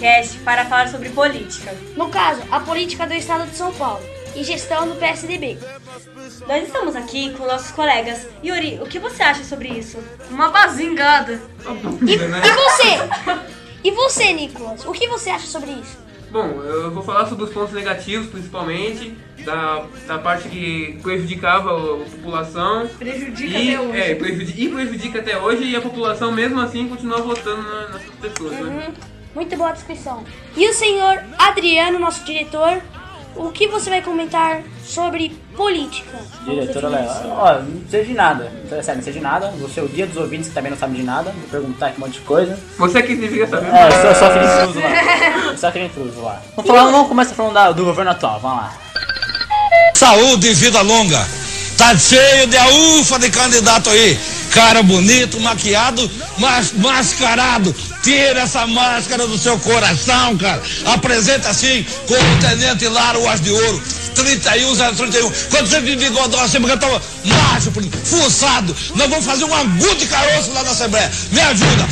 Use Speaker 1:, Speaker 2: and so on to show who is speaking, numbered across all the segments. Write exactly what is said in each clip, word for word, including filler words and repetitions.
Speaker 1: podcast para falar sobre política.
Speaker 2: No caso, a política do estado de São Paulo e gestão do P S D B.
Speaker 1: Nós estamos aqui com nossos colegas. Yuri, o que você acha sobre isso?
Speaker 3: Uma bazingada.
Speaker 2: E, e você? E você, Nicolas? O que você acha sobre isso?
Speaker 4: Bom, eu vou falar sobre os pontos negativos, principalmente, da, da parte que prejudicava a população.
Speaker 3: Prejudica
Speaker 4: e,
Speaker 3: até hoje.
Speaker 4: É, prejudica, e prejudica até hoje, e a população mesmo assim continua votando na, nessas pessoas,
Speaker 2: Uhum.
Speaker 4: né?
Speaker 2: Muito boa descrição. E o senhor Adriano, nosso diretor, o que você vai comentar sobre política?
Speaker 5: Diretora Léo, ó, não sei de nada, sério, não sei de nada. Você é o dia dos ouvintes que também não sabe de nada, vou perguntar aqui um monte de coisa.
Speaker 4: Você que deveria saber.
Speaker 5: É, eu sou só aquele intruso lá. Eu sou aquele intruso lá. Vamos, falar, vamos começar falando da, do governo atual, vamos lá.
Speaker 6: Saúde e vida longa. Tá cheio de ufa de candidato aí. Cara bonito, maquiado, mas mascarado. Tira essa máscara do seu coração, cara. Apresenta assim, como o Tenente Lara, o As de Ouro. trinta e um, zero trinta e um. Quando você vive bigodão assim, porque eu tava macho, fuçado. Nós vamos fazer um angu de caroço lá na Assembleia. Me ajuda.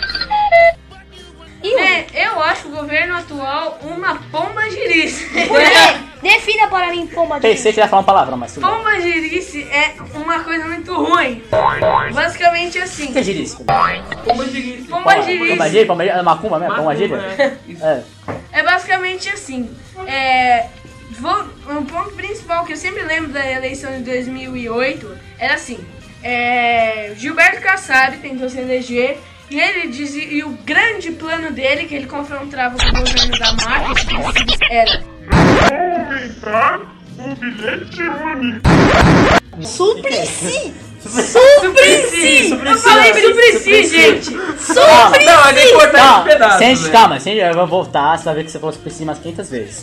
Speaker 3: É, eu acho o governo atual uma pomba girice.
Speaker 2: Por quê? Defina para mim, pomba de
Speaker 5: Pensei que ia falar uma palavra, mas tudo bem.
Speaker 3: Pomba girice é uma coisa muito ruim. Basicamente assim.
Speaker 5: O que é girice?
Speaker 4: Pomba girice.
Speaker 3: Pomba girice.
Speaker 5: Pomba gíria? Pomba gíria? É macumba mesmo? Pomba gíria?
Speaker 4: É, isso.
Speaker 5: É.
Speaker 3: É basicamente assim. É, vou, um ponto principal que eu sempre lembro da eleição de dois mil e oito era assim. É, Gilberto Kassab tentou se eleger. E ele dizia, e o grande plano dele, que ele confrontava com o governo da Marta, era aumentar o bilhete único.
Speaker 2: Suplicy!
Speaker 3: Suplicy! Eu falei Suplicy, gente!
Speaker 2: Suplicy!
Speaker 4: Não, mas é importante
Speaker 5: Calma,
Speaker 4: esse pedaço,
Speaker 5: sente,
Speaker 4: né?
Speaker 5: calma, sente, eu vou voltar, você vai ver que você falou por cima umas quinhentas vezes.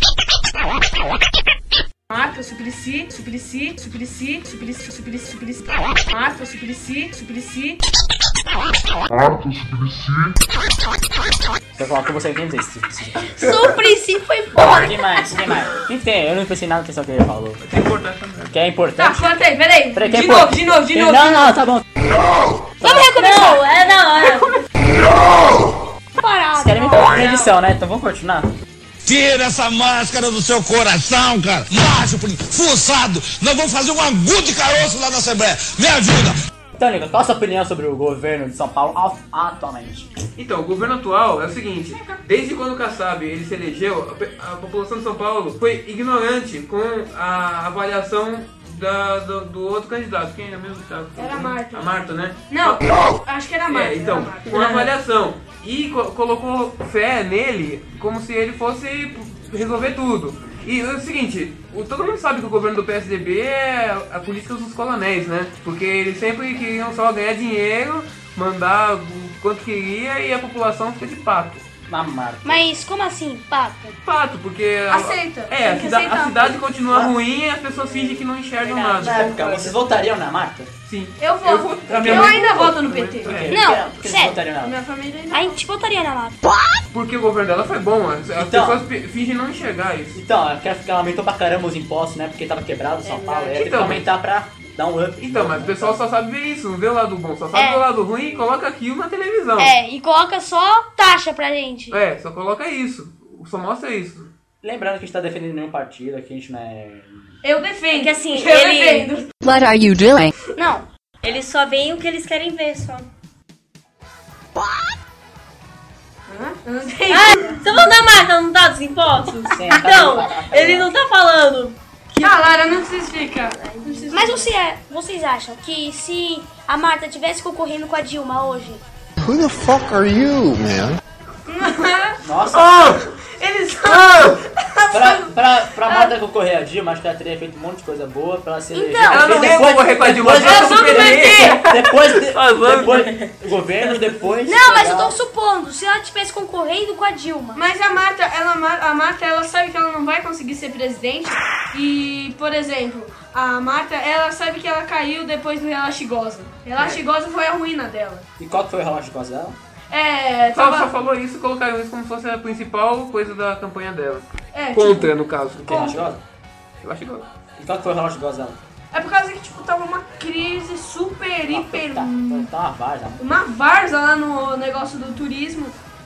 Speaker 3: Marta, Suplicy, Suplicy, Suplicy, Suplicy, Suplicy, Suplicy, Marta, Suplicy, Suplicy.
Speaker 7: Marta, Suplicy.
Speaker 5: Você falou que você quinhentas vezes.
Speaker 2: Suplicy foi foda!
Speaker 5: Quem mais? Quem mais? Quem tem? Eu não pensei nada que ele falou.
Speaker 4: É importante também.
Speaker 5: Que é
Speaker 3: Tá,
Speaker 5: importante.
Speaker 3: conta aí, peraí.
Speaker 5: Peraí, que é
Speaker 3: De novo,
Speaker 5: importante.
Speaker 3: de novo, de novo.
Speaker 5: Não, não, tá bom.
Speaker 2: Vamos recomeçar!
Speaker 1: Não, é não, é.
Speaker 2: Parado!
Speaker 5: Vocês querem me colocar na edição, né? Então vamos continuar.
Speaker 6: Tira essa máscara do seu coração, cara. Macho, fuçado. Nós vamos fazer um angu de caroço lá na Assembleia. Me ajuda.
Speaker 5: Então, Nico, qual a sua opinião sobre o governo de São Paulo atualmente?
Speaker 4: Então, o governo atual é o seguinte, desde quando o Kassab ele se elegeu, a, a população de São Paulo foi ignorante com a avaliação da, do, do outro candidato. Quem é mesmo que estava?
Speaker 3: Era a Marta.
Speaker 4: A Marta, né?
Speaker 3: Não, acho que era a Marta.
Speaker 4: É, então,
Speaker 3: era a Marta.
Speaker 4: com a avaliação. E co colocou fé nele como se ele fosse resolver tudo. E é o seguinte, o, todo mundo sabe que o governo do P S D B é a política dos coronéis, né? Porque eles sempre queriam só ganhar dinheiro, mandar o quanto queria e a população fica de pato.
Speaker 5: Na marca.
Speaker 2: Mas como assim, pata?
Speaker 4: Pato, porque... a-
Speaker 3: Aceita,
Speaker 4: É, a,
Speaker 3: tem que
Speaker 4: cida
Speaker 3: aceitar.
Speaker 4: a cidade continua ruim e as pessoas fingem que não enxergam nada.
Speaker 5: Na época, vocês votariam na marca?
Speaker 4: Sim.
Speaker 3: Eu voto.
Speaker 4: Eu vou- a minha
Speaker 3: Eu
Speaker 4: mãe
Speaker 3: ainda
Speaker 4: votou.
Speaker 3: voto no P T.
Speaker 4: É.
Speaker 2: Não,
Speaker 5: Por que vocês
Speaker 2: sério.
Speaker 5: votariam nela?
Speaker 3: Minha família ainda.
Speaker 2: A gente votaria na lata.
Speaker 4: Porque o governo dela foi bom, as, as
Speaker 5: Então.
Speaker 4: pessoas fi- fingem não enxergar isso.
Speaker 5: Então, é porque ela aumentou pra caramba os impostos, né? Porque tava quebrado São Paulo. Aí tem que
Speaker 4: Então,
Speaker 5: aumentar pra dar um up.
Speaker 4: Então, mas o pessoal só sabe ver isso, não vê o lado bom, só sabe
Speaker 2: É.
Speaker 4: ver o lado ruim e coloca aquilo na televisão.
Speaker 2: É, e coloca só taxa pra gente.
Speaker 4: É, só coloca isso, só mostra isso.
Speaker 5: Lembrando que a gente tá defendendo nenhum partido, aqui a gente não é...
Speaker 3: Eu defendo.
Speaker 1: É que assim,
Speaker 3: eu
Speaker 1: ele-
Speaker 3: defendo.
Speaker 8: What are you doing?
Speaker 2: Não.
Speaker 1: Eles só veem o que eles querem ver, só.
Speaker 3: Eu não sei.
Speaker 1: Ah, você falou da Marta, não tá dos impostos?
Speaker 5: Sim,
Speaker 1: Então,
Speaker 5: tá- tá- tá-
Speaker 1: ele não tá falando.
Speaker 3: Ah, Lara, não precisa explicar. Não precisa
Speaker 2: Mas você, é- vocês acham que se a Marta tivesse concorrendo com a Dilma hoje,
Speaker 7: Who the fuck are you, man?
Speaker 5: Nossa,
Speaker 3: Eles
Speaker 5: pra, pra, pra Marta concorrer a Dilma, acho que ela teria feito um monte de coisa boa pra ela se eleger.
Speaker 2: Então,
Speaker 4: Ela não ia
Speaker 5: Depois-
Speaker 4: concorrer com a Dilma,
Speaker 5: depois-
Speaker 4: ela só do P T.
Speaker 5: Depois, de,
Speaker 4: Ah, vamos.
Speaker 5: depois, o governo, depois...
Speaker 2: Não, mas eu
Speaker 5: ela-
Speaker 2: tô supondo, se ela tivesse concorrendo com a Dilma.
Speaker 3: Mas a Marta, ela, a Marta, ela sabe que ela não vai conseguir ser presidente. E, por exemplo, a Marta, ela sabe que ela caiu depois do Relaxe Goza. Relaxe Goza foi a ruína dela.
Speaker 5: E qual que foi o relógio de coisa dela?
Speaker 3: É,
Speaker 4: Só, só
Speaker 3: tava...
Speaker 4: falou isso e colocaram isso como se fosse a principal coisa da campanha dela.
Speaker 3: É, tipo,
Speaker 4: Contra, no caso.
Speaker 5: O que, relógio de coisa?
Speaker 4: Eu acho que eu-
Speaker 5: E qual que foi o relógio de coisa dela?
Speaker 3: é por causa que, tipo, tava uma crise super, hiper...
Speaker 5: Tá, tá uma várzea.
Speaker 3: Uma várzea lá no negócio do turismo.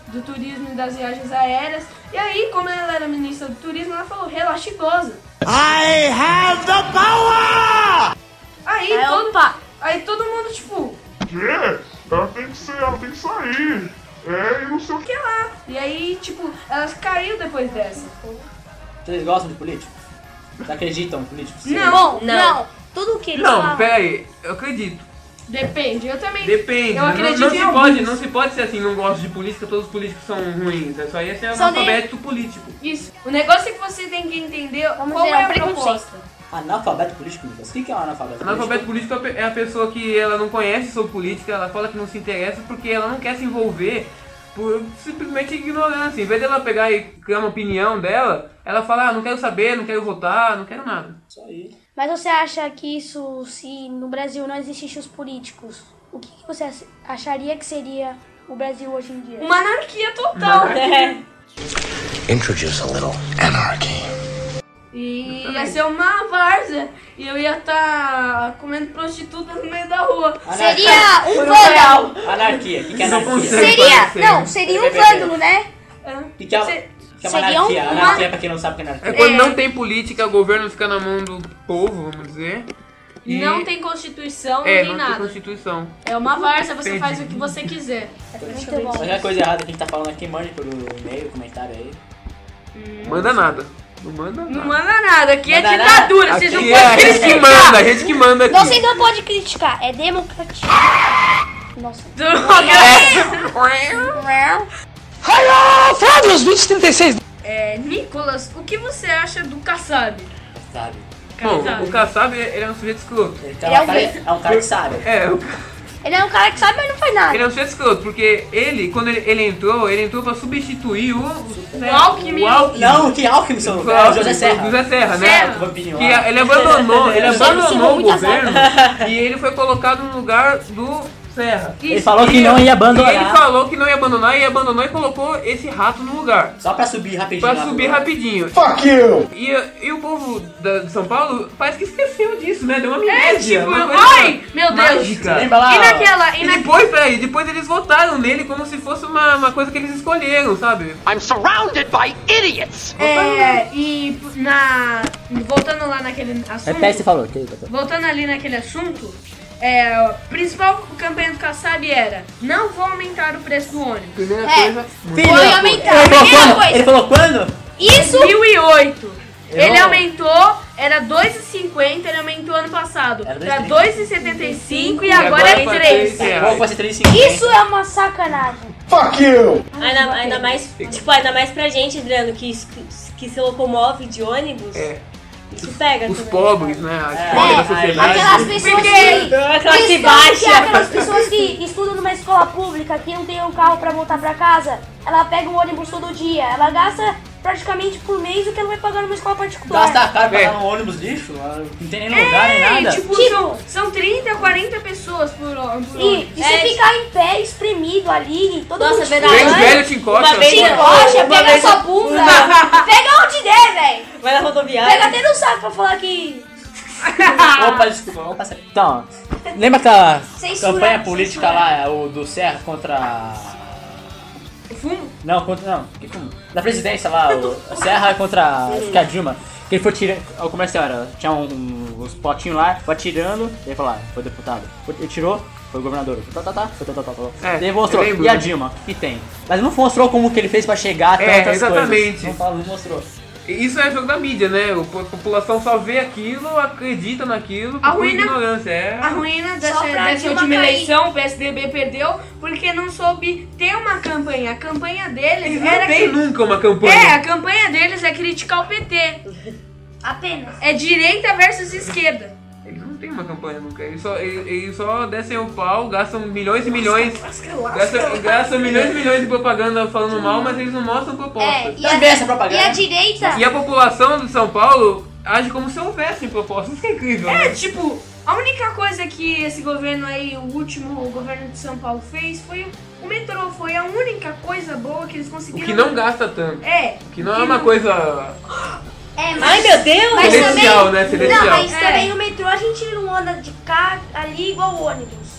Speaker 3: do turismo e das viagens aéreas. E aí, como ela era ministra do turismo, ela falou, relaxa e goza.
Speaker 8: I have the power!
Speaker 3: Aí,
Speaker 2: É,
Speaker 3: todo,
Speaker 2: opa.
Speaker 3: aí todo mundo, tipo,
Speaker 7: É, ela tem que ser, ela tem que sair. É, e não sei o que.
Speaker 3: que lá. E aí, tipo, elas caiu depois dessa.
Speaker 5: Vocês gostam de políticos? Vocês acreditam em políticos?
Speaker 3: Não,
Speaker 2: Bom,
Speaker 1: Não.
Speaker 2: não. Tudo que eles
Speaker 4: Não,
Speaker 2: falam.
Speaker 4: pera aí, eu acredito.
Speaker 3: depende. Eu também.
Speaker 4: Depende,
Speaker 3: Eu
Speaker 4: não,
Speaker 3: acredito
Speaker 4: não
Speaker 3: em
Speaker 4: se
Speaker 3: alguns.
Speaker 4: pode, não se pode ser assim, não gosto de política, todos os políticos são ruins. É só ia ser
Speaker 2: São de-
Speaker 4: analfabeto político.
Speaker 3: Isso. O negócio é que você tem que entender
Speaker 2: Vamos
Speaker 3: qual
Speaker 2: dizer,
Speaker 3: é
Speaker 2: é um
Speaker 3: a
Speaker 2: preconceito.
Speaker 3: proposta.
Speaker 5: Analfabeto político, Lucas? O que que é um analfabeto político?
Speaker 4: Analfabeto político é a pessoa que ela não conhece sobre política, ela fala que não se interessa porque ela não quer se envolver por simplesmente ignorância. Em vez dela pegar e criar uma opinião dela, ela fala, ah, não quero saber, não quero votar, não quero nada.
Speaker 5: Isso aí.
Speaker 2: Mas você acha que isso, se no Brasil não existissem os políticos, o que que você acharia que seria o Brasil hoje em dia?
Speaker 3: Uma anarquia total.
Speaker 1: É.
Speaker 8: Introduce a little anarchy.
Speaker 3: E ia ser uma várzea. E eu ia estar comendo prostitutas no meio da rua.
Speaker 2: Seria um
Speaker 5: Foi
Speaker 2: vândalo.
Speaker 5: real. Anarquia. O que que é
Speaker 4: Não
Speaker 5: anarquia?
Speaker 4: consegue.
Speaker 2: Seria,
Speaker 4: parecer.
Speaker 2: não, seria um
Speaker 5: Peraí, peraí,
Speaker 2: vândalo, né?
Speaker 3: É.
Speaker 5: O que que é, o
Speaker 3: Cê-
Speaker 5: que é uma
Speaker 2: seria um-
Speaker 5: anarquia?
Speaker 2: uma-
Speaker 5: Anarquia, pra quem não sabe o que é
Speaker 4: É
Speaker 5: anarquia.
Speaker 4: quando
Speaker 3: É.
Speaker 4: não tem política, o governo fica na mão do povo, vamos dizer. E
Speaker 3: Não tem constituição, não
Speaker 4: é,
Speaker 3: tem
Speaker 4: não
Speaker 3: nada.
Speaker 4: tem constituição.
Speaker 3: É uma várzea, você
Speaker 4: Entendi.
Speaker 3: faz o que você quiser.
Speaker 2: Muito bom.
Speaker 5: Qualquer coisa errada que a gente tá falando aqui, mande pelo e-mail, comentário aí.
Speaker 4: Manda nada. Não manda nada.
Speaker 3: Não manda nada, aqui é
Speaker 5: Manda
Speaker 3: ditadura,
Speaker 4: Aqui
Speaker 3: vocês não
Speaker 4: é a
Speaker 3: podem
Speaker 4: gente que
Speaker 3: criticar.
Speaker 4: manda, a gente que manda aqui.
Speaker 2: Não, vocês não podem criticar, é democracia. Nossa.
Speaker 3: É, Nicolas, o que você acha do Kassab?
Speaker 5: Sabe?
Speaker 4: Bom,
Speaker 3: Kassab.
Speaker 4: o Kassab, ele é um sujeito escroto.
Speaker 5: Ele tá
Speaker 2: Ele é
Speaker 5: um
Speaker 2: um
Speaker 5: cara,
Speaker 2: gay.
Speaker 5: é um cara que sabe.
Speaker 4: É, o
Speaker 2: Ele é um cara que sabe, mas não faz nada.
Speaker 4: Ele é um sujeito escroto, porque ele, quando ele, ele entrou, ele entrou pra substituir o... O,
Speaker 3: Alckmin.
Speaker 4: O Alckmin.
Speaker 5: Não, que Alckmin, seu
Speaker 4: O
Speaker 5: lugar. É o
Speaker 4: Alckmin,
Speaker 5: José Serra.
Speaker 4: o José Serra, né?
Speaker 3: Serra.
Speaker 5: O vampinho
Speaker 4: Que
Speaker 5: lá.
Speaker 4: ele abandonou, ele
Speaker 2: Sempre se
Speaker 4: abandonou o
Speaker 2: muito
Speaker 4: governo e ele foi colocado no lugar do Serra.
Speaker 5: Ele falou que
Speaker 4: E-
Speaker 5: não ia abandonar.
Speaker 4: E ele falou que não ia abandonar e abandonou e colocou esse rato no lugar.
Speaker 5: Só pra subir rapidinho.
Speaker 4: Pra
Speaker 5: lá pro
Speaker 4: subir
Speaker 5: lugar.
Speaker 4: rapidinho.
Speaker 7: Fuck you!
Speaker 4: E, e o povo da- de São Paulo parece que esqueceu disso, né? Deu uma
Speaker 3: É,
Speaker 4: amnésia.
Speaker 3: tipo,
Speaker 4: uma coisa
Speaker 3: ai, meu Deus.
Speaker 4: mágica.
Speaker 5: Lembra lá?
Speaker 3: E naquela, e
Speaker 4: E
Speaker 3: na...
Speaker 4: depois, peraí, depois eles votaram nele como se fosse uma, uma coisa que eles escolheram, sabe?
Speaker 8: I'm surrounded by idiots!
Speaker 3: É, e na... Voltando lá naquele assunto...
Speaker 5: Repete, você falou. Que...
Speaker 3: Voltando ali naquele assunto, é, a principal campanha do Kassab era: não vou aumentar o preço do ônibus.
Speaker 4: Primeira
Speaker 2: É.
Speaker 4: coisa.
Speaker 5: Filho,
Speaker 2: Foi aumentar.
Speaker 5: Ele falou
Speaker 2: Primeira
Speaker 5: quando?
Speaker 2: coisa.
Speaker 5: Ele falou quando?
Speaker 2: Isso
Speaker 3: dois mil e oito. Ele
Speaker 5: Errou.
Speaker 3: aumentou, era dois reais e cinquenta, ele aumentou ano passado
Speaker 5: Era
Speaker 3: pra
Speaker 5: dois
Speaker 3: dois reais e setenta e cinco e
Speaker 4: E
Speaker 3: agora
Speaker 4: agora
Speaker 3: é
Speaker 4: pra
Speaker 3: três.
Speaker 4: três.
Speaker 5: Qual vai ser três e cinquenta?
Speaker 2: Isso é uma sacanagem.
Speaker 7: Fuck you!
Speaker 1: Ainda, ainda mais, tipo, ainda mais pra gente, Adriano, que, que se locomove de ônibus.
Speaker 4: É.
Speaker 1: Isso pega
Speaker 4: Os
Speaker 1: também.
Speaker 4: pobres, né? As
Speaker 5: É,
Speaker 4: pobres da
Speaker 5: é,
Speaker 4: sociedade.
Speaker 2: Aquelas pessoas
Speaker 3: Porque-
Speaker 2: que...
Speaker 1: A classe
Speaker 2: Eles falam que
Speaker 1: baixa.
Speaker 2: aquelas pessoas que estudam numa escola pública, que não tem um carro pra voltar pra casa, ela pega um ônibus todo dia, ela gasta praticamente por mês o que ela vai pagar numa escola particular.
Speaker 5: Gasta caro pra
Speaker 4: É.
Speaker 5: dar um ônibus lixo? Não tem nem lugar, nem
Speaker 3: É,
Speaker 5: nada.
Speaker 3: tipo,
Speaker 2: Tipo-
Speaker 3: são, são trinta, quarenta pessoas por, ó- por
Speaker 2: E,
Speaker 3: ônibus.
Speaker 2: e você ficar em pé, espremido ali, todo
Speaker 1: Nossa,
Speaker 2: mundo
Speaker 1: verdade.
Speaker 4: Vem os
Speaker 2: te
Speaker 4: velhos te encostam.
Speaker 1: Uma vez
Speaker 2: te
Speaker 1: eu-
Speaker 2: encoxa,
Speaker 1: Uma
Speaker 2: pega
Speaker 1: vez
Speaker 2: sua
Speaker 1: eu-
Speaker 2: bunda, pega onde der, velho.
Speaker 1: Vai na rodoviária.
Speaker 2: Pega até no saco pra falar que...
Speaker 5: Opa, desculpa, vamos passar. Então, lembra aquela
Speaker 2: Censura,
Speaker 5: campanha política
Speaker 2: censura.
Speaker 5: lá, o do Serra contra.
Speaker 3: Fumo?
Speaker 5: Não, contra. Não, que fumo? Da presidência lá, o o Serra contra acho que a Dilma. Que ele foi tirando. O comercial era, tinha um, um- uns potinhos lá, foi atirando, e ele falou, ah, foi deputado. Foi- Ele tirou, foi governador. Foi tá, tá, tá, foi tá, tá, tá, tá.
Speaker 4: É,
Speaker 5: Daí mostrou,
Speaker 4: eu lembro,
Speaker 5: e a
Speaker 4: né?
Speaker 5: Dilma, o que tem? Mas não mostrou como que ele fez pra chegar a
Speaker 4: É,
Speaker 5: tantas
Speaker 4: exatamente.
Speaker 5: coisas. Não, fala, não mostrou.
Speaker 4: Isso é jogo da mídia, né? O- A população só vê aquilo, acredita naquilo,
Speaker 3: A
Speaker 4: por
Speaker 3: ruína-
Speaker 4: ignorância. É...
Speaker 3: A ruína
Speaker 2: Só
Speaker 3: dessa,
Speaker 2: pra
Speaker 3: dessa
Speaker 2: Dilma
Speaker 3: última
Speaker 2: cair.
Speaker 3: eleição, o P S D B perdeu porque não soube ter uma campanha. A campanha deles
Speaker 4: Eles
Speaker 3: era
Speaker 4: não tem
Speaker 3: que...
Speaker 4: nunca uma campanha.
Speaker 3: É, a campanha deles é criticar o P T.
Speaker 2: Apenas.
Speaker 3: É direita versus esquerda.
Speaker 4: Eles não tem uma campanha nunca. Eles só, eles, eles só descem o pau, gastam milhões e milhões. Gastam, gastam milhões e milhões de propaganda falando mal, mas eles não mostram
Speaker 2: É,
Speaker 4: propostas.
Speaker 2: e
Speaker 5: Também essa
Speaker 2: a,
Speaker 5: propaganda.
Speaker 2: e a direita...
Speaker 4: E a população de São Paulo age como se houvessem propostas. Isso que é incrível,
Speaker 3: É,
Speaker 4: né?
Speaker 3: tipo, a única coisa que esse governo aí, o último governo de São Paulo fez foi o, o metrô. Foi a única coisa boa que eles
Speaker 4: O
Speaker 3: conseguiram.
Speaker 4: que não gasta tanto.
Speaker 3: É.
Speaker 4: O que não é uma coisa
Speaker 2: É, mas...
Speaker 1: Ai, meu Deus!
Speaker 2: Mas
Speaker 4: celestial,
Speaker 2: também,
Speaker 4: né? Celestial.
Speaker 2: Não, mas
Speaker 3: É.
Speaker 2: também o metrô a gente não anda de carro ali igual o ônibus.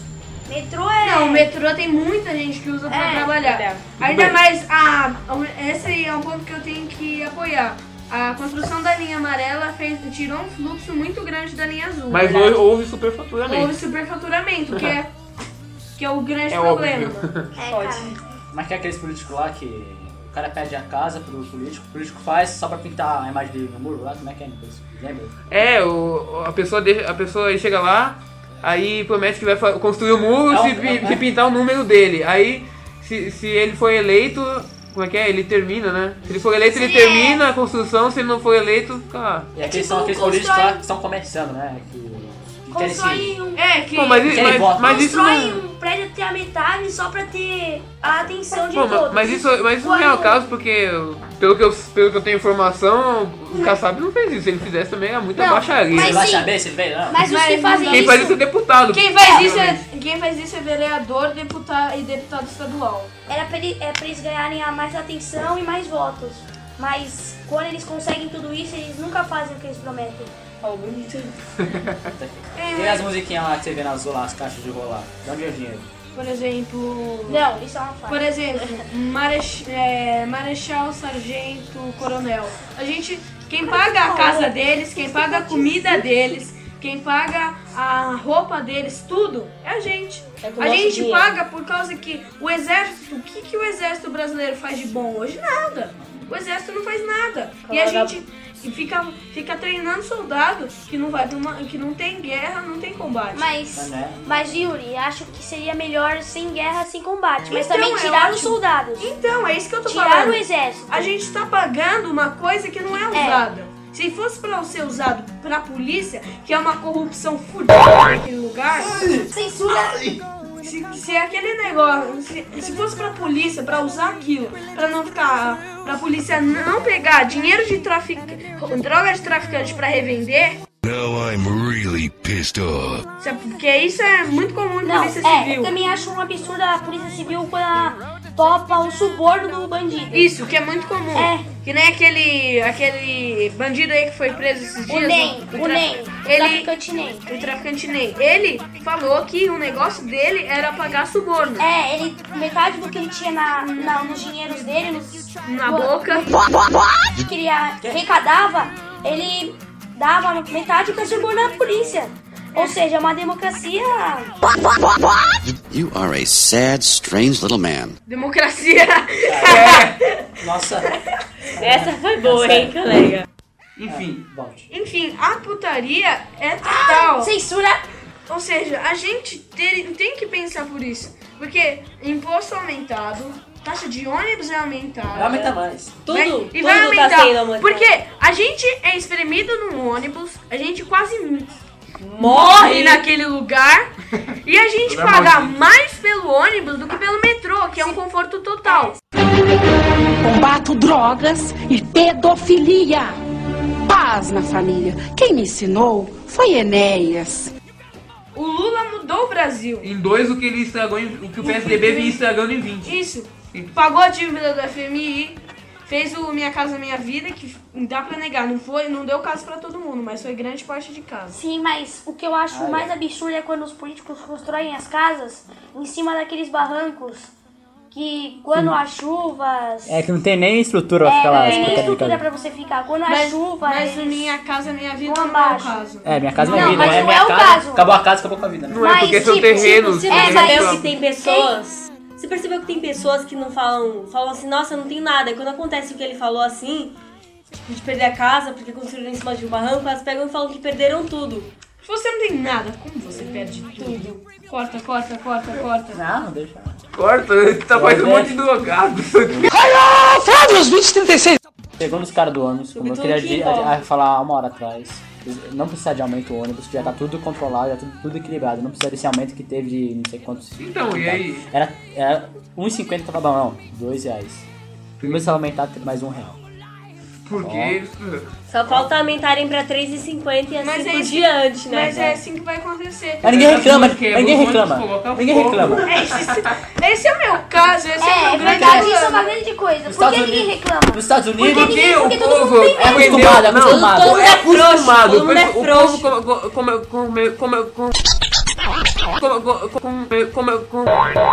Speaker 2: Metrô é...
Speaker 3: Não, o metrô tem muita gente que usa pra
Speaker 2: É,
Speaker 3: trabalhar.
Speaker 1: é.
Speaker 3: Ainda mais, a, esse aí é um ponto que eu tenho que apoiar. A construção da linha amarela fez, tirou um fluxo muito grande da linha azul.
Speaker 4: Mas
Speaker 3: verdade?
Speaker 4: houve, houve superfaturamento.
Speaker 3: Houve superfaturamento, que é, que é o grande
Speaker 4: É
Speaker 3: problema.
Speaker 4: óbvio.
Speaker 2: É,
Speaker 1: Pode.
Speaker 2: cara.
Speaker 5: Mas que é aqueles políticos lá que o cara pede a casa pro político, o político faz só pra pintar a imagem dele no muro lá, como é que é? Lembra?
Speaker 4: É, o, a pessoa deixa, a pessoa aí chega lá, aí promete que vai fa- construir o muro
Speaker 5: É um-
Speaker 4: se,
Speaker 5: é um-
Speaker 4: pi- se pintar o número dele. Aí, se, se ele for eleito, como é que é? Ele termina, né? Se ele for eleito, ele
Speaker 2: Sim, é.
Speaker 4: termina a construção, se ele não for eleito, fica lá.
Speaker 5: E aqueles
Speaker 2: tipo,
Speaker 5: são aqueles
Speaker 2: constrói-
Speaker 5: políticos lá que estão começando, né? Que, que querem se...
Speaker 2: Constrói um...
Speaker 3: É, que...
Speaker 4: Pô, mas, i-
Speaker 5: Querem
Speaker 4: mas,
Speaker 5: voto.
Speaker 4: mas isso
Speaker 2: Constrói
Speaker 4: não...
Speaker 2: um prédio até a metade só pra ter a atenção de
Speaker 4: Pô,
Speaker 2: todos.
Speaker 4: mas isso, mas isso não é o caso, porque pelo que, eu, pelo que eu tenho informação, o Kassab não fez isso. Se ele fizesse também é muita
Speaker 2: Não,
Speaker 4: baixaria.
Speaker 2: mas
Speaker 5: Você vai
Speaker 2: sim.
Speaker 5: saber se ele veio? Não.
Speaker 2: Mas os que
Speaker 3: Mas
Speaker 2: fazem
Speaker 3: não
Speaker 4: Quem
Speaker 2: isso...
Speaker 4: faz isso é deputado.
Speaker 3: Quem faz, isso é,
Speaker 4: provavelmente.
Speaker 3: quem faz isso é vereador, deputado e deputado estadual.
Speaker 2: Era pra, ele, é pra eles ganharem a mais atenção e mais votos. Mas quando eles conseguem tudo isso, eles nunca fazem o que eles prometem.
Speaker 1: Ó, bonito.
Speaker 5: E as musiquinhas lá que você vê nas lá, as caixas de rolar? De onde é o dinheiro?
Speaker 3: Por exemplo...
Speaker 2: Não, isso é uma falha.
Speaker 3: Por exemplo, marech, é, marechal, sargento, coronel. A gente, quem paga a casa deles, quem paga a comida deles, quem paga a roupa deles, tudo, é a gente.
Speaker 1: É com o
Speaker 3: A
Speaker 1: nosso
Speaker 3: gente
Speaker 1: dinheiro.
Speaker 3: paga por causa que o exército, o que, que o exército brasileiro faz de bom hoje? Nada. O exército não faz nada. E a
Speaker 1: Coloca-
Speaker 3: gente fica, fica treinando soldado que não, vai ter uma, que não tem guerra, não tem combate.
Speaker 2: Mas,
Speaker 5: Mas, né?
Speaker 2: mas Yuri, acho que seria melhor sem guerra, sem combate. Mas
Speaker 3: Então,
Speaker 2: também
Speaker 3: é
Speaker 2: tirar os
Speaker 3: ótimo.
Speaker 2: soldados.
Speaker 3: Então, é isso que eu tô
Speaker 2: Tirar
Speaker 3: falando.
Speaker 2: o exército.
Speaker 3: A gente tá pagando uma coisa que não é usada. Se fosse pra ser usado pra polícia, que é uma corrupção fudida naquele lugar,
Speaker 2: Censura.
Speaker 3: se, se é aquele negócio, se, se fosse pra polícia, pra usar aquilo, pra não ficar, pra polícia não pegar dinheiro de traficante, droga de traficante pra revender,
Speaker 6: Now I'm really pissed off.
Speaker 3: se é- porque isso é muito comum na
Speaker 2: Não,
Speaker 3: polícia
Speaker 2: é,
Speaker 3: civil.
Speaker 2: eu também acho um absurdo a polícia civil quando ela topa o suborno do bandido.
Speaker 3: Isso, que é muito comum.
Speaker 2: É.
Speaker 3: Que nem aquele, aquele bandido aí que foi preso esses
Speaker 2: O
Speaker 3: dias.
Speaker 2: Ney,
Speaker 3: o
Speaker 2: o
Speaker 3: tra-
Speaker 2: Ney, o
Speaker 3: Ele,
Speaker 2: traficante Ney.
Speaker 3: o traficante Ney. Ele falou que o negócio dele era pagar suborno.
Speaker 2: É, ele, metade do que ele tinha na, na- nos dinheiros dele, nos,
Speaker 3: Na
Speaker 2: no-
Speaker 3: boca.
Speaker 2: no que ele arrecadava, ele dava metade pra subornar a polícia. Ou seja, é uma democracia.
Speaker 9: You are a sad, strange little man.
Speaker 3: Democracia.
Speaker 5: Nossa,
Speaker 1: Essa foi boa, hein, colega?
Speaker 4: Enfim,
Speaker 5: volte.
Speaker 3: Enfim, a putaria é total.
Speaker 2: Censura.
Speaker 3: Ou seja, a gente ter- tem que pensar por isso. Porque imposto aumentado, taxa de ônibus é aumentada.
Speaker 5: Vai aumentar mais.
Speaker 1: Tudo,
Speaker 3: Vai-
Speaker 1: tudo
Speaker 3: e vai
Speaker 1: tá
Speaker 3: aumentar.
Speaker 1: sendo aumentado.
Speaker 3: Porque a gente é espremido num ônibus, a gente quase morre
Speaker 1: Morre!
Speaker 3: naquele lugar e a gente
Speaker 4: Lugar
Speaker 3: paga
Speaker 4: maldito.
Speaker 3: mais pelo ônibus do que pelo metrô, que é um conforto total.
Speaker 10: Combato drogas e pedofilia. Paz na família. Quem me ensinou foi Enéas.
Speaker 3: O Lula mudou o Brasil.
Speaker 4: em dois o que ele estragou, em- o que o P S D B vinha estragando em vinte.
Speaker 3: Isso. Pagou a dívida do F M I, fez o Minha Casa Minha Vida, que dá pra negar, não foi, não deu caso pra todo mundo, mas foi grande parte de casa.
Speaker 2: Sim, mas o que eu acho
Speaker 5: Ah,
Speaker 2: mais
Speaker 5: é.
Speaker 2: absurdo é quando os políticos constroem as casas em cima daqueles barrancos que quando as chuvas...
Speaker 5: É que não tem nem estrutura pra
Speaker 2: É,
Speaker 5: ficar
Speaker 2: não
Speaker 5: lá.
Speaker 2: tem nem
Speaker 5: ficar
Speaker 2: estrutura
Speaker 5: brincando.
Speaker 2: pra você ficar. Quando a
Speaker 3: Mas,
Speaker 2: chuva...
Speaker 3: mas o
Speaker 2: eles-
Speaker 3: Minha Casa Minha Vida
Speaker 2: vão
Speaker 3: não é o
Speaker 2: abaixo.
Speaker 3: caso.
Speaker 5: É, minha casa, minha
Speaker 2: Não,
Speaker 5: vida.
Speaker 2: mas
Speaker 5: é
Speaker 2: não
Speaker 5: minha
Speaker 2: é o
Speaker 5: casa.
Speaker 2: caso.
Speaker 5: Acabou a casa, acabou com a vida. Né?
Speaker 4: Não é
Speaker 2: Mas,
Speaker 4: porque são
Speaker 2: tipo,
Speaker 4: terrenos.
Speaker 1: Você
Speaker 2: É,
Speaker 1: percebeu
Speaker 2: mas-
Speaker 1: que tem pessoas... Você percebeu que tem pessoas que não falam... Falam assim, nossa, não tem nada. E quando acontece o que ele falou assim... Tipo, de perder a casa porque construíram em cima de um barranco, elas pegam e falam que perderam tudo.
Speaker 3: Se você não tem nada, como você perde tudo? Corta, corta, corta, corta.
Speaker 5: Não, não deixa.
Speaker 4: Corta, tá fazendo um monte de drogado.
Speaker 5: Segundo os caras do ônibus, como eu
Speaker 1: tudo
Speaker 5: queria
Speaker 1: que
Speaker 5: di-
Speaker 1: envolve.
Speaker 5: a- falar uma hora atrás, não precisa de aumento o ônibus, já tá tudo controlado, já tá tudo, tudo equilibrado. Não precisa desse aumento que teve de não sei quantos.
Speaker 4: Então, e aí?
Speaker 5: Era, era um e cinquenta, tava bom, não, dois reais. Primeiro se ela aumentar, mais um real.
Speaker 4: Porque...
Speaker 1: Só falta aumentarem pra três reais e cinquenta e
Speaker 3: Mas
Speaker 1: assim
Speaker 3: é
Speaker 1: por
Speaker 3: isso-
Speaker 1: diante, né?
Speaker 3: Mas é assim que vai acontecer.
Speaker 5: Mas ninguém reclama,
Speaker 4: Porque
Speaker 5: ninguém
Speaker 4: o ônibus
Speaker 5: reclama.
Speaker 4: coloca
Speaker 5: Ninguém
Speaker 4: fogo.
Speaker 5: reclama.
Speaker 3: Esse, esse é o meu caso, esse é, o
Speaker 2: É,
Speaker 3: meu
Speaker 2: é
Speaker 3: grande
Speaker 2: verdade, isso é
Speaker 3: problema.
Speaker 2: uma grande coisa. Por
Speaker 5: Estados
Speaker 2: que ninguém
Speaker 5: Unidos-
Speaker 2: reclama?
Speaker 5: Nos Estados Unidos,
Speaker 2: Porque ninguém-
Speaker 4: Porque
Speaker 2: porque
Speaker 4: o
Speaker 2: todo mundo
Speaker 4: povo
Speaker 2: tem
Speaker 5: é
Speaker 2: medo.
Speaker 5: acostumado, é
Speaker 4: não,
Speaker 5: acostumado.
Speaker 1: Todo mundo é frouxo,
Speaker 4: acostumado.
Speaker 1: todo mundo é
Speaker 4: O povo
Speaker 1: frouxo.
Speaker 4: come, come, come, come, come, come, come, come, come,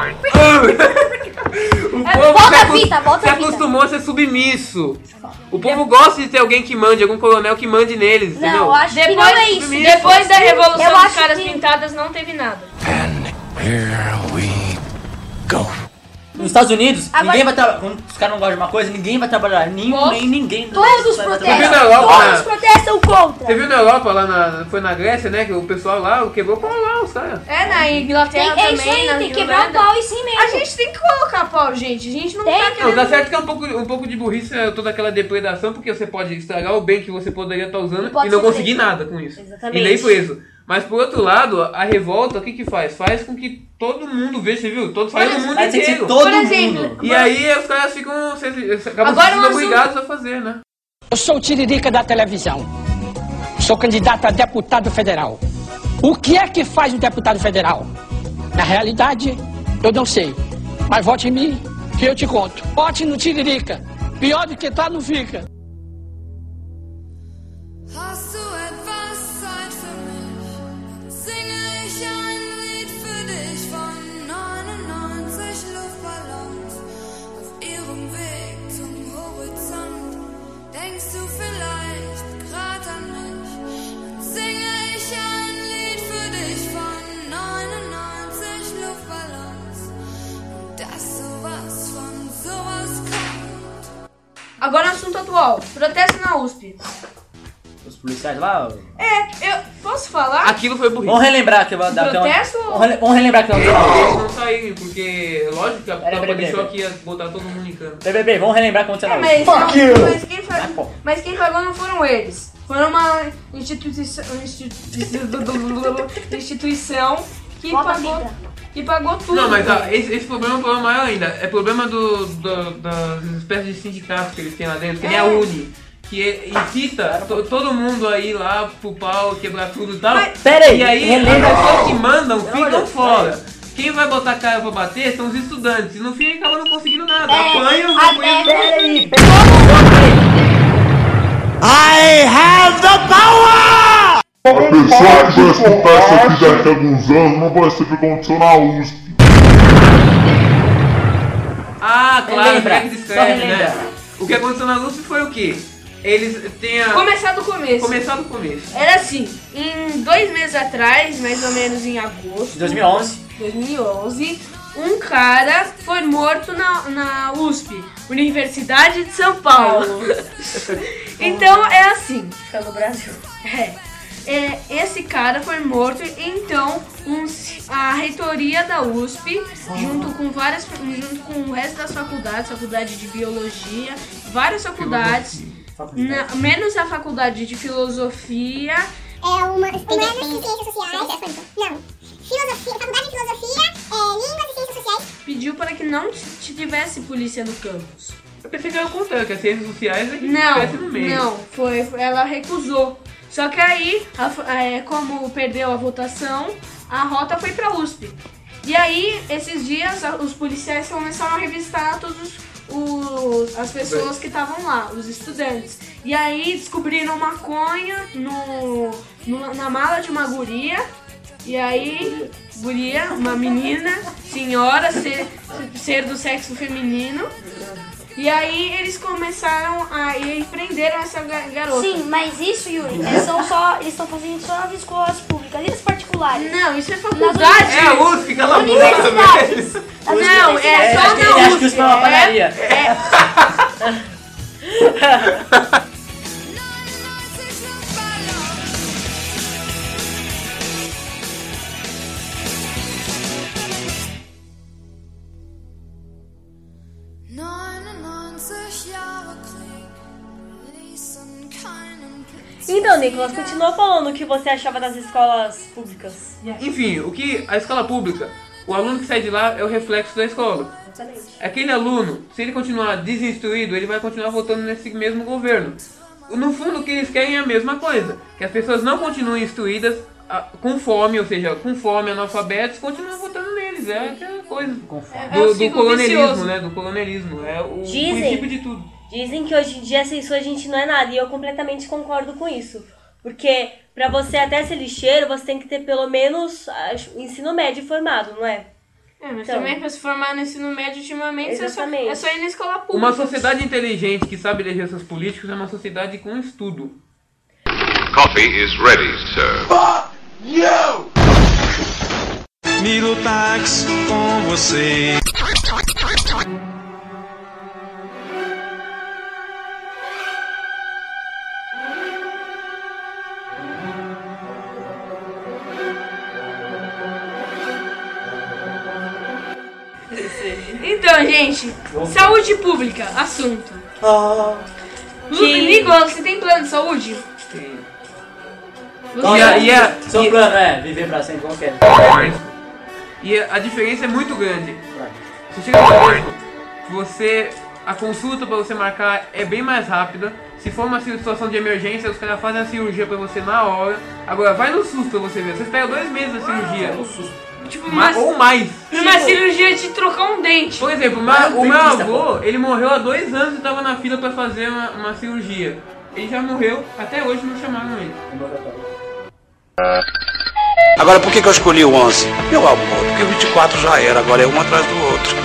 Speaker 4: O povo
Speaker 2: Volta
Speaker 4: se
Speaker 2: a
Speaker 4: acos-
Speaker 2: fita, volta
Speaker 4: se
Speaker 2: a fita.
Speaker 4: acostumou a ser submisso. O povo gosta de ter alguém que mande, algum coronel que mande neles,
Speaker 2: Não,
Speaker 4: entendeu?
Speaker 2: eu acho que não é isso.
Speaker 3: Depois da Revolução
Speaker 2: Eu
Speaker 3: dos
Speaker 2: acho
Speaker 3: Caras
Speaker 2: que-
Speaker 3: Pintadas não teve nada.
Speaker 8: Here we go.
Speaker 5: Nos Estados Unidos,
Speaker 2: Agora-
Speaker 5: ninguém vai trabalhar. Quando os caras não gostam de uma coisa, ninguém vai trabalhar. Nem,
Speaker 3: Posso?
Speaker 5: nem ninguém.
Speaker 2: Todos
Speaker 5: vai
Speaker 2: protestam.
Speaker 4: Você viu na Europa,
Speaker 2: Todos
Speaker 4: né?
Speaker 2: protestam contra.
Speaker 4: Você viu na Europa, lá na, foi na Grécia, né, que o pessoal lá quebrou pau lá, os caras.
Speaker 3: É, na
Speaker 2: Tem,
Speaker 3: Inglaterra
Speaker 2: é isso
Speaker 3: também,
Speaker 2: aí,
Speaker 3: na
Speaker 2: tem que quebrar o
Speaker 3: Irlanda.
Speaker 2: pau e sim mesmo.
Speaker 3: A gente tem que colocar pau, gente. A gente não
Speaker 2: Tem.
Speaker 3: tá
Speaker 4: Não,
Speaker 3: querendo...
Speaker 4: tá certo que é um pouco, um pouco de burrice é toda aquela depredação, porque você pode estragar o bem que você poderia estar usando
Speaker 2: E pode
Speaker 4: e não
Speaker 2: ser
Speaker 4: conseguir
Speaker 2: preso.
Speaker 4: nada com isso.
Speaker 1: Exatamente.
Speaker 4: E nem preso. Mas por outro lado, a revolta, o que que faz? Faz com que todo mundo veja, você viu? Todo, faz no mundo
Speaker 5: Vai ter que ser
Speaker 4: inteiro.
Speaker 5: todo
Speaker 3: Por exemplo,
Speaker 5: mundo.
Speaker 4: E aí os caras ficam, vocês acabam
Speaker 3: Agora
Speaker 4: sendo
Speaker 3: um assunto-
Speaker 4: obrigados a fazer, né?
Speaker 11: Eu sou o Tiririca da televisão. Sou candidato a deputado federal. O que é que faz um deputado federal? Na realidade, eu não sei. Mas vote em mim, que eu te conto. Vote no Tiririca. Pior do que tá, não fica.
Speaker 12: Hast du etwas Zeit für mich? Singe ich ein Lied für dich von neunundneunzig Luftballons auf ihrem Weg zum Horizont. Denkst du vielleicht grad an mich? Dann singe ich ein Lied für dich von neunundneunzig Luftballons und dass sowas von sowas kommt.
Speaker 3: Agora, assunto atual. Protesto na U S P.
Speaker 5: Os policiais lá.
Speaker 3: É, eu posso falar?
Speaker 4: Aquilo foi burrice.
Speaker 5: Vamos relembrar que vai dar.
Speaker 3: Protesto?
Speaker 5: Vamos rele- vamos relembrar que vai
Speaker 4: Eles
Speaker 5: dar.
Speaker 4: não saíram, porque lógico que a
Speaker 5: Peraí,
Speaker 4: tropa
Speaker 5: peraí,
Speaker 4: de
Speaker 5: peraí.
Speaker 4: choque ia botar todo mundo em cano.
Speaker 5: Bebê, bebê, vamos relembrar como aconteceu
Speaker 3: É,
Speaker 5: na
Speaker 3: mas,
Speaker 5: U S P.
Speaker 3: não, mas, quem fa- mas quem pagou não foram eles. Foi uma instituição, instituição, instituição que,
Speaker 2: Bota a
Speaker 3: pagou,
Speaker 2: fita.
Speaker 3: que pagou tudo.
Speaker 4: Não, mas ah, esse, esse problema é um problema maior ainda. É problema do, do- das espécies de sindicatos que eles têm lá dentro, que nem a
Speaker 3: É.
Speaker 4: Uni. Que incita to- todo mundo a ir lá pro pau, quebrar tudo e tal.
Speaker 3: Mas-
Speaker 5: Pera aí,
Speaker 4: E aí,
Speaker 5: relembra-
Speaker 4: as pessoas que mandam ficam
Speaker 5: olha,
Speaker 4: fora. Quem vai botar a cara pra bater são os estudantes. E no fim acaba não conseguindo nada.
Speaker 2: É,
Speaker 4: Apanham,
Speaker 2: a-
Speaker 4: apanham.
Speaker 2: é,
Speaker 5: Peraí,
Speaker 8: I have the power!
Speaker 7: A pessoa que vai escutar isso aqui daqui a alguns anos não vai saber o que aconteceu na U S P.
Speaker 4: Ah, claro,
Speaker 5: Relembra,
Speaker 4: como é que
Speaker 5: só
Speaker 4: descreve,
Speaker 5: relembra.
Speaker 4: né? O que aconteceu na U S P foi o quê? Eles têm a...
Speaker 3: Começar do começo.
Speaker 4: Começar do começo.
Speaker 3: Era assim, em dois meses atrás, mais ou menos em agosto
Speaker 5: dois mil e onze.
Speaker 3: de dois mil e onze, um cara foi morto na, na U S P, Universidade de São Paulo. Então é assim,
Speaker 1: Fica no Brasil.
Speaker 3: é, é, esse cara foi morto, então um, a reitoria da U S P, junto com várias, junto com o resto das faculdades, faculdade de biologia, várias faculdades, na- menos a faculdade de filosofia.
Speaker 13: É uma. Tem menos de ciências sociais. Não. Filosofia, faculdade de filosofia, é, línguas e ciências sociais.
Speaker 3: Pediu para que não t- tivesse polícia no campus.
Speaker 4: Eu pensei que era o contrário, que as ciências sociais é que
Speaker 3: Não,
Speaker 4: estivesse no meio.
Speaker 3: não, foi, foi- ela recusou. Só que aí, a f- é, como perdeu a votação, a rota foi pra U S P. E aí, esses dias, a- os policiais começaram a revistar todos os, as pessoas que estavam lá, os estudantes. E aí, descobriram maconha no, no- na mala de uma guria. E aí, guria, uma menina, senhora, ser, ser do sexo feminino. E aí eles começaram a e prenderam essa ga- garota.
Speaker 2: Sim, mas isso, Yuri, é, são só, eles estão fazendo só nas escolas públicas e as particulares.
Speaker 3: Não, isso é
Speaker 2: Nas
Speaker 3: faculdade.
Speaker 4: É a U S P, cala a boca,
Speaker 2: Universidades.
Speaker 4: velho.
Speaker 2: As
Speaker 3: Não, é
Speaker 2: universidades.
Speaker 3: só
Speaker 5: acho que-
Speaker 3: na
Speaker 5: acho
Speaker 3: U
Speaker 5: que
Speaker 3: S
Speaker 5: isso
Speaker 3: P.
Speaker 5: foi uma padaria.
Speaker 3: É, é,
Speaker 12: neunundneunzig Jahre Krieg ließen keinen Blitz.
Speaker 1: Então, Nicolas, continua falando o que você achava das escolas públicas.
Speaker 4: Enfim, o que a escola pública o aluno que sai de lá é o reflexo da escola.
Speaker 1: Exatamente.
Speaker 4: Aquele aluno, se ele continuar desinstruído, ele vai continuar votando nesse mesmo governo. No fundo, o que eles querem é a mesma coisa, que as pessoas não continuem instruídas a, com fome, ou seja, com fome, analfabetos, continuam votando neles. É aquela coisa do,
Speaker 3: É um
Speaker 4: do
Speaker 3: ciclo
Speaker 4: colonelismo,
Speaker 3: vicioso.
Speaker 4: né? Do colonelismo. É o
Speaker 1: Dizem.
Speaker 4: princípio de tudo.
Speaker 1: Dizem que hoje em dia ser isso a gente não é nada, e eu completamente concordo com isso. Porque pra você até ser lixeiro, você tem que ter pelo menos acho, o ensino médio formado, não é?
Speaker 3: É, mas
Speaker 1: Então.
Speaker 3: também pra se formar no ensino médio ultimamente é só,
Speaker 1: Exatamente.
Speaker 3: é só ir na escola pública.
Speaker 4: Uma sociedade inteligente que sabe eleger seus políticos é uma sociedade com estudo.
Speaker 14: Coffee is ready, sir.
Speaker 8: Fuck you! Miro táxi com você.
Speaker 3: Então, gente, saúde pública, assunto.
Speaker 5: Ah.
Speaker 3: Lu- Nicolas, você tem plano de saúde?
Speaker 4: Sim.
Speaker 5: Qual
Speaker 4: E a-
Speaker 5: é?
Speaker 4: e a-
Speaker 5: Seu
Speaker 4: e-
Speaker 5: plano é viver pra sempre, como que é?
Speaker 4: E a, a diferença é muito grande. Você chega no médico, você, a consulta para você marcar é bem mais rápida. Se for uma situação de emergência, os caras fazem a cirurgia pra você na hora. Agora, vai no SUS pra você ver. Você espera dois meses a cirurgia.
Speaker 3: Tipo,
Speaker 4: Ma-
Speaker 3: uma,
Speaker 4: ou mais.
Speaker 3: uma
Speaker 4: Tipo,
Speaker 3: cirurgia de trocar um dente.
Speaker 4: Por exemplo, ma- o meu avô, ele morreu há dois anos e tava na fila pra fazer uma, uma cirurgia. Ele já morreu, até hoje não chamaram ele.
Speaker 15: Agora, por que, que eu escolhi o onze? Meu amor, porque o vinte e quatro já era, agora é um atrás do outro.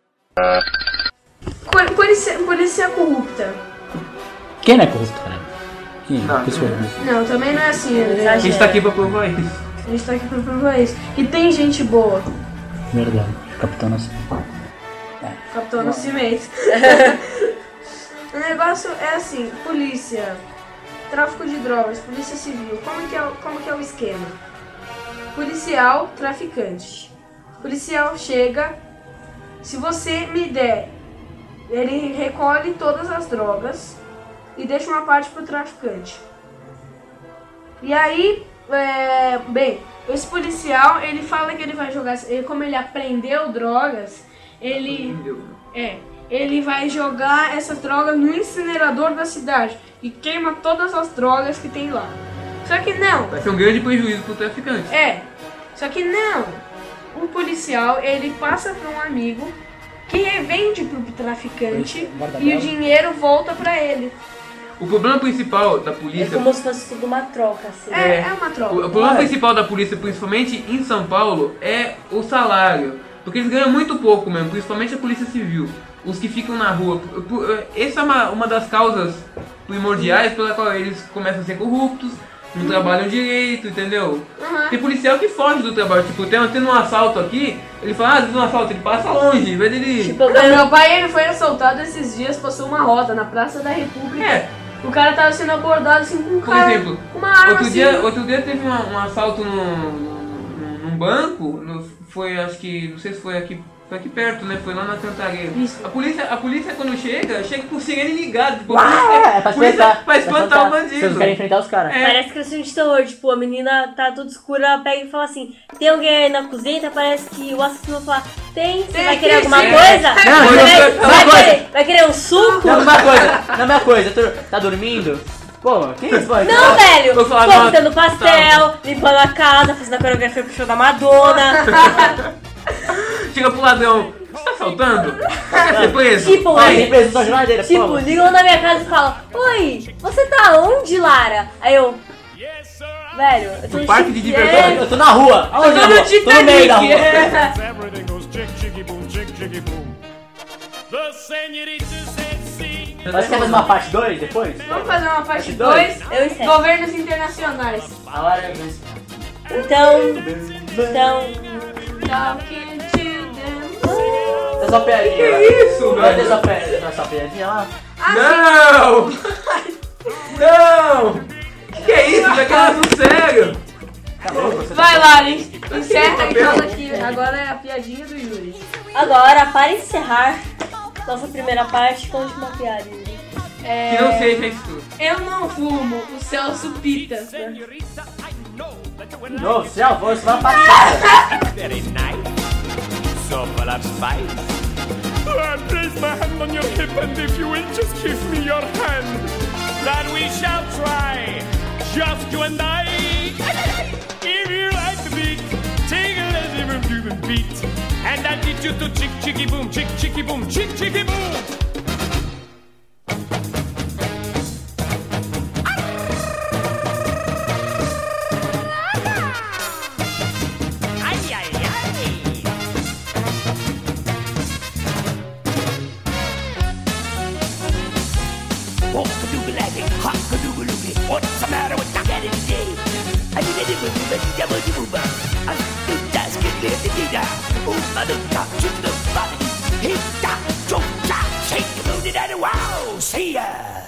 Speaker 3: Por- Polícia, polícia corrupta.
Speaker 5: Quem não é corrupto, cara? Quem?
Speaker 4: Não,
Speaker 5: Pessoa,
Speaker 4: não.
Speaker 5: né?
Speaker 3: Não, também não é assim. né?
Speaker 4: A gente tá aqui pra provar isso.
Speaker 3: A gente tá aqui pra provar isso. E tem gente boa.
Speaker 5: Verdade. Capitão Nascimento.
Speaker 3: Capitão Nascimento. O negócio é assim, polícia, tráfico de drogas, polícia civil, como que é, o- como que é o esquema? Policial, traficante. Policial chega, se você me der, ele recolhe todas as drogas e deixa uma parte pro traficante. E aí, é, bem, esse policial, ele fala que ele vai jogar, ele- como ele apreendeu drogas, ele... É, ele vai jogar essas drogas no incinerador da cidade e queima todas as drogas que tem lá. Só que não.
Speaker 4: Vai ser um grande prejuízo pro traficante.
Speaker 3: É, só que não. O policial, ele passa para um amigo que revende pro traficante e o dinheiro volta para ele.
Speaker 4: O problema principal da
Speaker 1: É
Speaker 4: polícia...
Speaker 1: como se fosse tudo uma troca, assim.
Speaker 3: É, é uma troca.
Speaker 4: O, o problema principal da polícia, principalmente em São Paulo, é o salário. Porque eles ganham muito pouco mesmo, principalmente a polícia civil. Os que ficam na rua. Por- por- Essa é uma, uma das causas primordiais pela qual eles começam a ser corruptos, não trabalham direito, entendeu?
Speaker 3: Uhum.
Speaker 4: Tem policial que foge do trabalho. Tipo, tem, tendo um assalto aqui, ele fala, ah, tem um assalto, ele passa longe, em vez dele...
Speaker 3: Tipo, meu pai, ele foi assaltado esses dias, passou uma roda na Praça da República.
Speaker 4: É.
Speaker 3: O cara tava sendo abordado assim com um
Speaker 4: Por
Speaker 3: cara,
Speaker 4: exemplo,
Speaker 3: uma arma
Speaker 4: outro,
Speaker 3: assim.
Speaker 4: dia, outro dia teve uma- um assalto num, num, num banco, no- foi, acho que, não sei se foi aqui, foi aqui perto, né? Foi lá na Cantareira. A polícia, a polícia quando chega, chega com sirene ligada. Tipo, a polícia,
Speaker 5: Ah, é pra
Speaker 4: polícia
Speaker 5: espantar.
Speaker 4: pra espantar o bandido.
Speaker 5: Vocês querem enfrentar os caras.
Speaker 4: É.
Speaker 1: Parece que é filme de terror, tipo, a menina tá tudo escura, ela pega e fala assim, tem alguém aí na cozinha? Parece que o assassino vai falar, tem, você
Speaker 3: Tem,
Speaker 1: vai querer
Speaker 3: tem,
Speaker 1: alguma
Speaker 3: sim.
Speaker 1: coisa?
Speaker 5: Não,
Speaker 1: Você
Speaker 5: não,
Speaker 1: vai,
Speaker 5: não,
Speaker 1: vai
Speaker 5: não,
Speaker 1: querer, vai querer um suco?
Speaker 5: Não, uma coisa, não, uma coisa, tu tá dormindo? Pô, que isso, boy?
Speaker 1: Não, velho!
Speaker 4: Vou falar,
Speaker 1: Pô,
Speaker 4: não,
Speaker 1: fazendo pastel, limpando a casa, fazendo a coreografia pro show da Madonna.
Speaker 4: Chega pro ladrão, você tá assaltando? Quer ser preso?
Speaker 1: Tipo,
Speaker 5: Ah,
Speaker 1: aí,
Speaker 5: tem preso na geladeira,
Speaker 1: tipo,
Speaker 5: por favor.
Speaker 1: ligam na minha casa e falam, oi, você tá onde, Lara? Aí eu, velho, eu tô
Speaker 4: No parque de diversão.
Speaker 1: É,
Speaker 5: Eu tô na rua. Aonde
Speaker 3: Eu tô
Speaker 5: na
Speaker 3: no
Speaker 5: rua? Tô no meio da rua.
Speaker 3: Titanic.
Speaker 16: Everything goes chick, chicky, boom, chick, chicky, boom. The senorita said sim.
Speaker 5: Mas quer fazer uma parte dois depois?
Speaker 3: Vamos fazer uma parte
Speaker 5: dois?
Speaker 3: dois.
Speaker 1: Eu encerro.
Speaker 3: Governos internacionais.
Speaker 5: Agora é dois.
Speaker 1: Então, então,
Speaker 3: Talking to them.
Speaker 5: Tem só piadinha.
Speaker 4: Que
Speaker 5: lá.
Speaker 4: isso,
Speaker 5: Vai ter
Speaker 4: velho?
Speaker 5: só piadinha, só piadinha lá?
Speaker 4: Não! Não! Que que é isso? Vai cair no sério!
Speaker 5: Tá louco? Você
Speaker 3: Vai lá, hein? Encerra e fala aqui. Agora é a piadinha do Yuri.
Speaker 1: agora, para encerrar nossa primeira parte, conte uma piada. Yuri.
Speaker 3: É,
Speaker 4: Que não seja isso.
Speaker 3: eu não fumo, o Celso pita.
Speaker 5: No céu, você vai passar.
Speaker 16: Very nice. so full of spice. I place my hand on your hip, and if you will just give me your hand, that we shall try, just you and I. If you like the beat, take a little from human beat, and I'll teach you to chick chicky boom, chick chicky boom, chick chicky boom.
Speaker 17: What's the matter with that guy today? I need a little bit of double move. I do just get it in the oh, mother, top to the body. Hit that, jump, shake, loaded, and wow, see ya.